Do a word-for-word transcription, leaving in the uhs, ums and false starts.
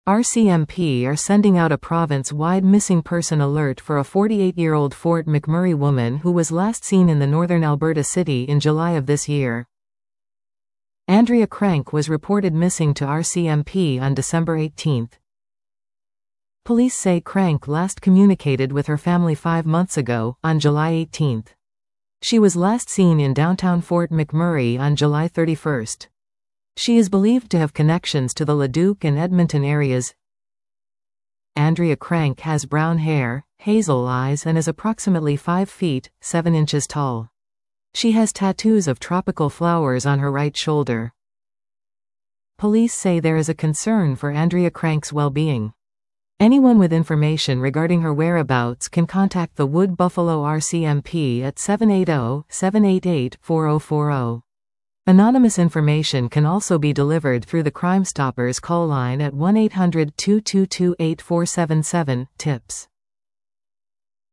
R C M P are sending out a province-wide missing person alert for a forty-eight-year-old Fort McMurray woman who was last seen in the northern Alberta city in July of this year. Andrea Crank was reported missing to R C M P on December eighteenth. Police say Crank last communicated with her family five months ago, on July eighteenth. She was last seen in downtown Fort McMurray on July thirty-first. She is believed to have connections to the Leduc and Edmonton areas. Andrea Crank has brown hair, hazel eyes and is approximately five feet, seven inches tall. She has tattoos of tropical flowers on her right shoulder. Police say there is a concern for Andrea Crank's well-being. Anyone with information regarding her whereabouts can contact the Wood Buffalo R C M P at seven eight zero, seven eight eight, four zero four zero. Anonymous information can also be delivered through the Crime Stoppers call line at one eight hundred, two two two, eight four seven seven, tips.